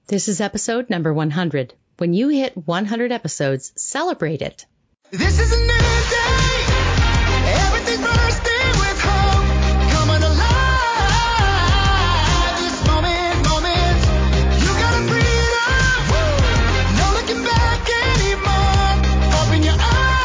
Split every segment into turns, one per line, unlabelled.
This is episode number 100. When you hit 100 episodes, celebrate it.
This is a new day. Everything's bursting with hope. Coming alive. This moment. You gotta breathe up. No looking back anymore. Open your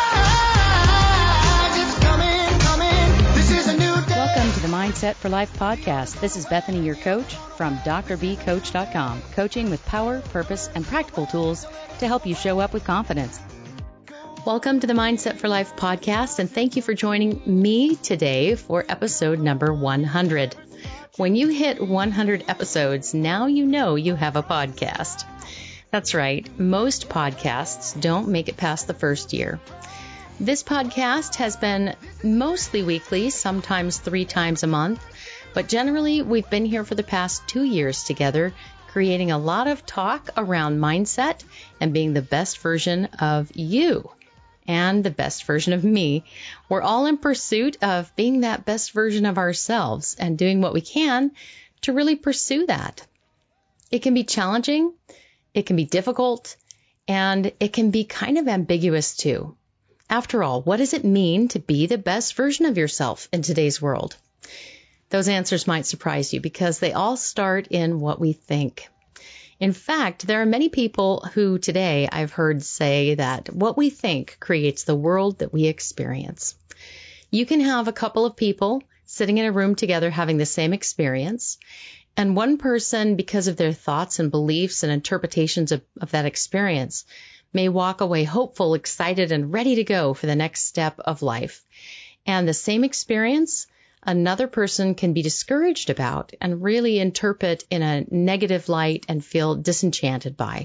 eyes. It's coming. This is a new day.
Welcome to the Mindset for Life podcast. This is Bethany, your coach from drbcoach.com. Coaching with power, purpose, and practical tools to help you show up with confidence. Welcome to the Mindset for Life podcast, and thank you for joining me today for episode number 100. When you hit 100 episodes, now you know you have a podcast. That's right. Most podcasts don't make it past the first year. This podcast has been mostly weekly, sometimes 3 times a month, but generally we've been here for the past 2 years together, creating a lot of talk around mindset and being the best version of you and the best version of me. We're all in pursuit of being that best version of ourselves and doing what we can to really pursue that. It can be challenging, it can be difficult, and it can be kind of ambiguous too. After all, what does it mean to be the best version of yourself in today's world? Those answers might surprise you because they all start in what we think. In fact, there are many people who today I've heard say that what we think creates the world that we experience. You can have a couple of people sitting in a room together having the same experience, and one person, because of their thoughts and beliefs and interpretations of that experience, may walk away hopeful, excited, and ready to go for the next step of life. And the same experience, another person can be discouraged about and really interpret in a negative light and feel disenchanted by.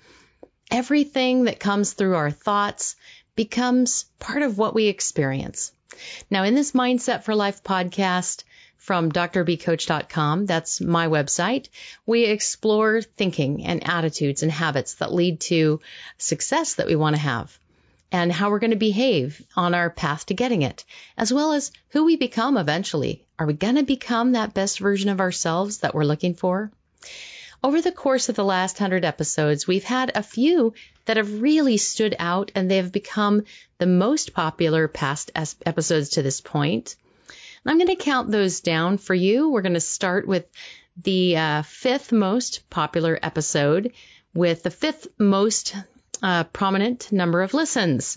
Everything that comes through our thoughts becomes part of what we experience. Now, in this Mindset for Life podcast from drbcoach.com, that's my website, we explore thinking and attitudes and habits that lead to success that we want to have, and how we're going to behave on our path to getting it, as well as who we become eventually. Are we going to become that best version of ourselves that we're looking for? Over the course of the last 100 episodes, we've had a few that have really stood out, and they've become the most popular past episodes to this point. And I'm going to count those down for you. We're going to start with the 5th most popular episode with the 5th most prominent number of listens.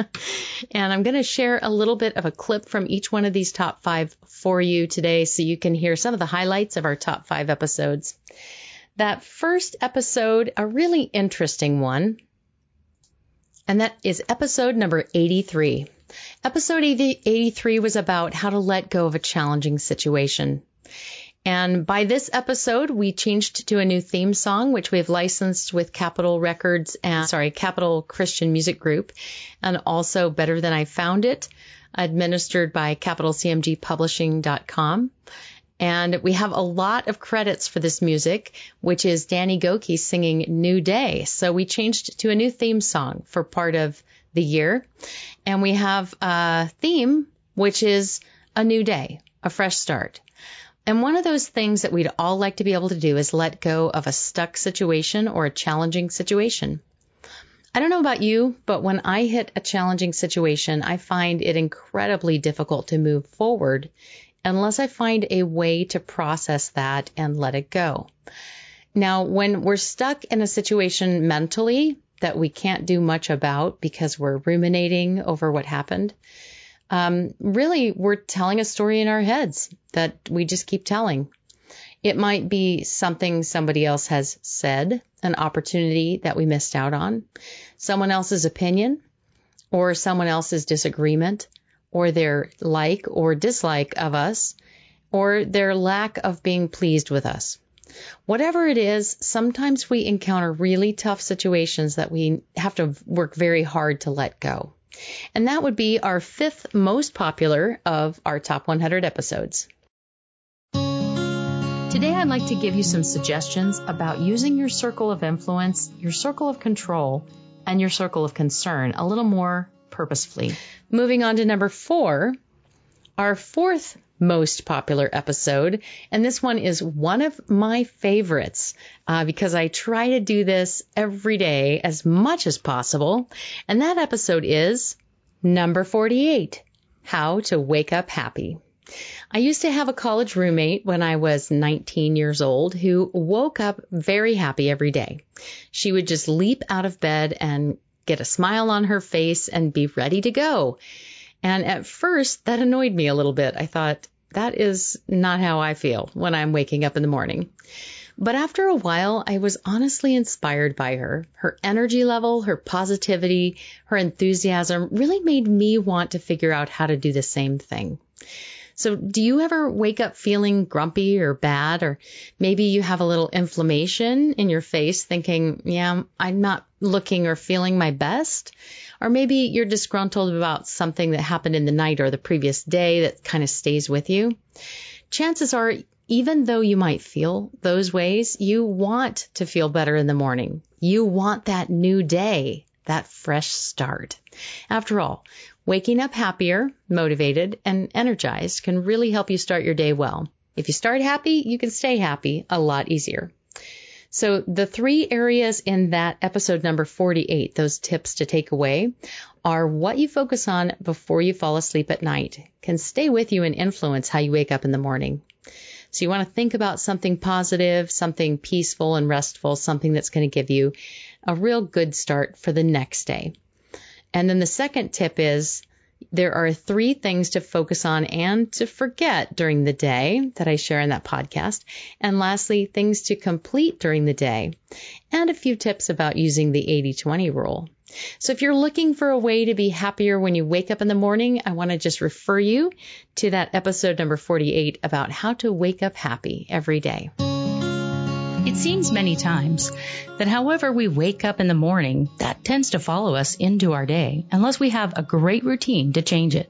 And I'm going to share a little bit of a clip from each one of these top 5 for you today so you can hear some of the highlights of our top 5 episodes. That first episode, a really interesting one, and that is episode number 83. Episode 83 was about how to let go of a challenging situation. And by this episode, we changed to a new theme song, which we've licensed with Capitol Christian Music Group, and also Better Than I Found It, administered by CapitalCMGPublishing.com. And we have a lot of credits for this music, which is Danny Gokey singing New Day. So we changed to a new theme song for part of the year. And we have a theme, which is a new day, a fresh start. And one of those things that we'd all like to be able to do is let go of a stuck situation or a challenging situation. I don't know about you, but when I hit a challenging situation, I find it incredibly difficult to move forward unless I find a way to process that and let it go. Now, when we're stuck in a situation mentally that we can't do much about because we're ruminating over what happened, really, we're telling a story in our heads that we just keep telling. It might be something somebody else has said, an opportunity that we missed out on, someone else's opinion, or someone else's disagreement, or their like or dislike of us, or their lack of being pleased with us. Whatever it is, sometimes we encounter really tough situations that we have to work very hard to let go. And that would be our 5th most popular of our top 100 episodes. Today, I'd like to give you some suggestions about using your circle of influence, your circle of control, and your circle of concern a little more purposefully. Moving on to number 4, our 4th most popular episode. And this one is one of my favorites because I try to do this every day as much as possible. And that episode is number 48, How to Wake Up Happy. I used to have a college roommate when I was 19 years old who woke up very happy every day. She would just leap out of bed and get a smile on her face and be ready to go. And at first, that annoyed me a little bit. I thought, that is not how I feel when I'm waking up in the morning. But after a while, I was honestly inspired by her. Her energy level, her positivity, her enthusiasm really made me want to figure out how to do the same thing. So do you ever wake up feeling grumpy or bad, or maybe you have a little inflammation in your face thinking, yeah, I'm not looking or feeling my best? Or maybe you're disgruntled about something that happened in the night or the previous day that kind of stays with you. Chances are, even though you might feel those ways, you want to feel better in the morning. You want that new day, that fresh start. After all, waking up happier, motivated, and energized can really help you start your day well. If you start happy, you can stay happy a lot easier. So the 3 areas in that episode number 48, those tips to take away, are what you focus on before you fall asleep at night can stay with you and influence how you wake up in the morning. So you want to think about something positive, something peaceful and restful, something that's going to give you a real good start for the next day. And then the second tip is there are 3 things to focus on and to forget during the day that I share in that podcast. And lastly, things to complete during the day and a few tips about using the 80-20 rule. So if you're looking for a way to be happier when you wake up in the morning, I want to just refer you to that episode number 48 about how to wake up happy every day.
It seems many times that however we wake up in the morning, that tends to follow us into our day, unless we have a great routine to change it.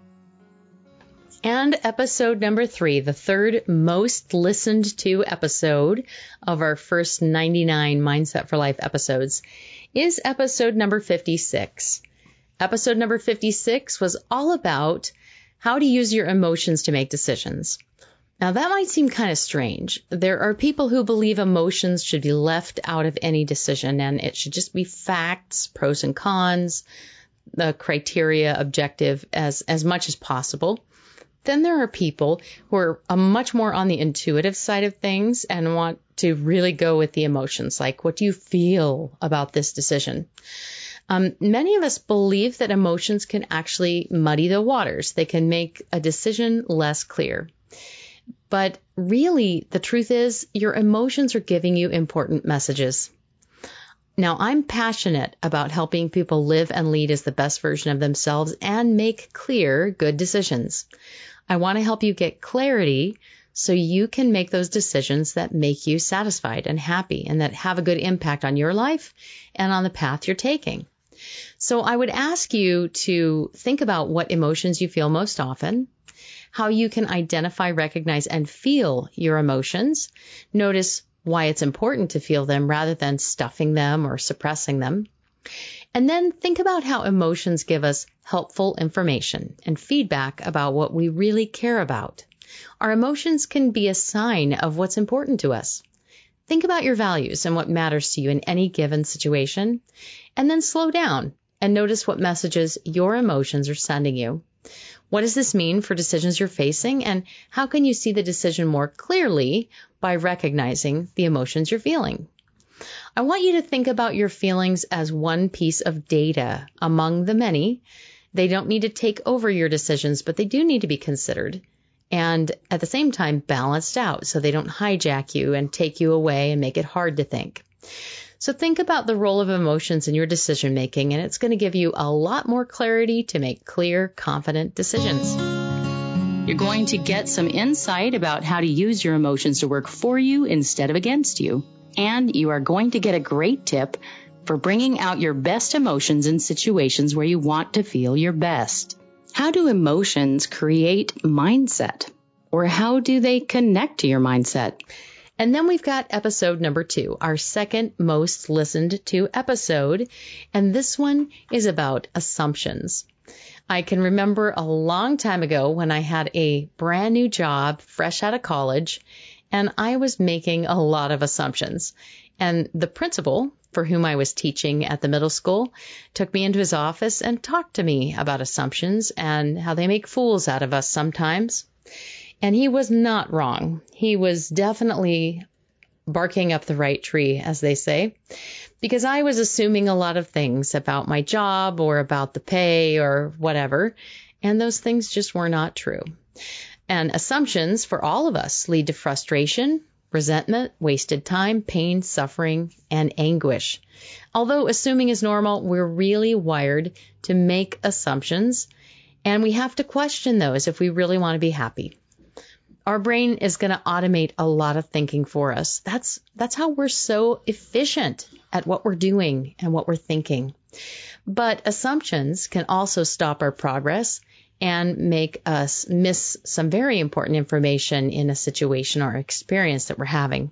And episode number 3, the third most listened to episode of our first 99 Mindset for Life episodes, is episode number 56. Episode number 56 was all about how to use your emotions to make decisions. Now, that might seem kind of strange. There are people who believe emotions should be left out of any decision, and it should just be facts, pros and cons, the criteria, objective as much as possible. Then there are people who are much more on the intuitive side of things and want to really go with the emotions, like, what do you feel about this decision? Many of us believe that emotions can actually muddy the waters. They can make a decision less clear. But really, the truth is, your emotions are giving you important messages. Now, I'm passionate about helping people live and lead as the best version of themselves and make clear, good decisions. I want to help you get clarity so you can make those decisions that make you satisfied and happy and that have a good impact on your life and on the path you're taking. So I would ask you to think about what emotions you feel most often, how you can identify, recognize, and feel your emotions. Notice why it's important to feel them rather than stuffing them or suppressing them. And then think about how emotions give us helpful information and feedback about what we really care about. Our emotions can be a sign of what's important to us. Think about your values and what matters to you in any given situation, and then slow down and notice what messages your emotions are sending you. What does this mean for decisions you're facing, and how can you see the decision more clearly by recognizing the emotions you're feeling? I want you to think about your feelings as one piece of data among the many. They don't need to take over your decisions, but they do need to be considered and at the same time balanced out so they don't hijack you and take you away and make it hard to think. So think about the role of emotions in your decision making, and it's going to give you a lot more clarity to make clear, confident decisions.
You're going to get some insight about how to use your emotions to work for you instead of against you. And you are going to get a great tip for bringing out your best emotions in situations where you want to feel your best. How do emotions create mindset? Or how do they connect to your mindset?
And then we've got episode number 2, our second most listened to episode. And this one is about assumptions. I can remember a long time ago when I had a brand new job fresh out of college, and I was making a lot of assumptions. And the principal, for whom I was teaching at the middle school, took me into his office and talked to me about assumptions and how they make fools out of us sometimes. And he was not wrong. He was definitely barking up the right tree, as they say, because I was assuming a lot of things about my job or about the pay or whatever, and those things just were not true. And assumptions for all of us lead to frustration, resentment, wasted time, pain, suffering, and anguish. Although assuming is normal, we're really wired to make assumptions, and we have to question those if we really want to be happy. Our brain is going to automate a lot of thinking for us. That's how we're so efficient at what we're doing and what we're thinking. But assumptions can also stop our progress and make us miss some very important information in a situation or experience that we're having.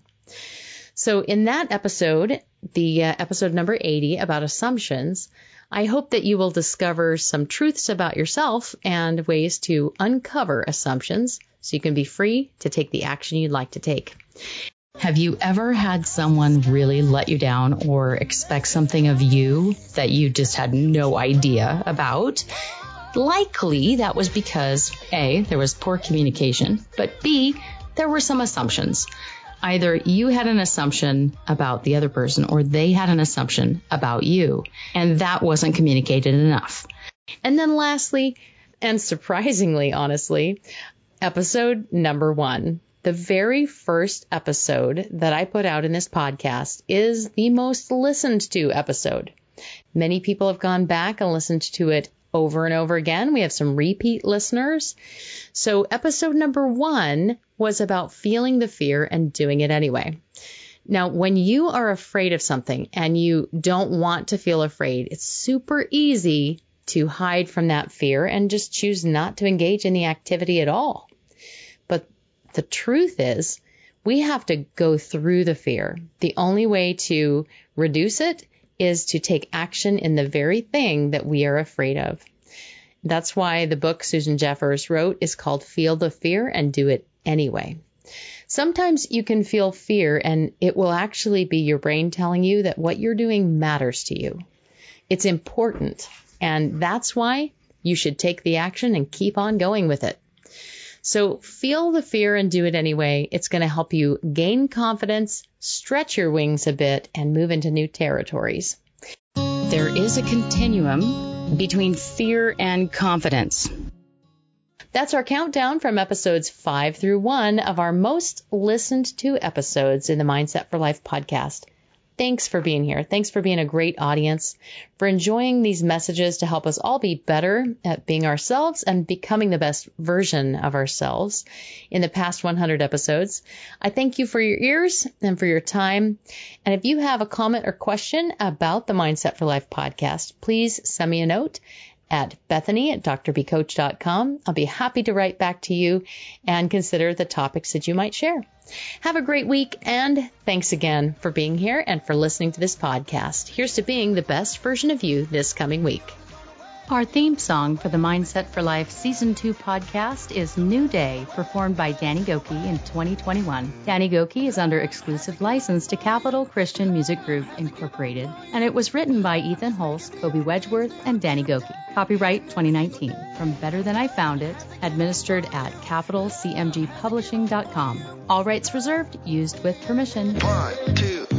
So in that episode, the episode number 80 about assumptions, I hope that you will discover some truths about yourself and ways to uncover assumptions so you can be free to take the action you'd like to take. Have you ever had someone really let you down or expect something of you that you just had no idea about? Likely that was because A, there was poor communication, but B, there were some assumptions. Either you had an assumption about the other person or they had an assumption about you, and that wasn't communicated enough. And then lastly, and surprisingly, honestly, episode number 1. The very first episode that I put out in this podcast is the most listened to episode. Many people have gone back and listened to it over and over again. We have some repeat listeners. So episode number 1 was about feeling the fear and doing it anyway. Now, when you are afraid of something and you don't want to feel afraid, it's super easy to hide from that fear and just choose not to engage in the activity at all. But the truth is, we have to go through the fear. The only way to reduce it is to take action in the very thing that we are afraid of. That's why the book Susan Jeffers wrote is called Feel the Fear and Do It Anyway. Sometimes you can feel fear and it will actually be your brain telling you that what you're doing matters to you. It's important, and that's why you should take the action and keep on going with it. So feel the fear and do it anyway. It's going to help you gain confidence, stretch your wings a bit, and move into new territories. There is a continuum between fear and confidence. That's our countdown from episodes 5 through 1 of our most listened to episodes in the Mindset for Life podcast. Thanks for being here. Thanks for being a great audience, for enjoying these messages to help us all be better at being ourselves and becoming the best version of ourselves in the past 100 episodes. I thank you for your ears and for your time. And if you have a comment or question about the Mindset for Life podcast, please send me a note at Bethany@drbcoach.com. I'll be happy to write back to you and consider the topics that you might share. Have a great week, and thanks again for being here and for listening to this podcast. Here's to being the best version of you this coming week. Our theme song for the Mindset for Life Season 2 podcast is New Day, performed by Danny Goki in 2021. Danny Goki is under exclusive license to Capital Christian Music Group, Incorporated, and it was written by Ethan Hulse, Kobe Wedgeworth, and Danny Goki. Copyright 2019 from Better Than I Found It, administered at capitalcmgpublishing.com. All rights reserved, used with permission.
1, 2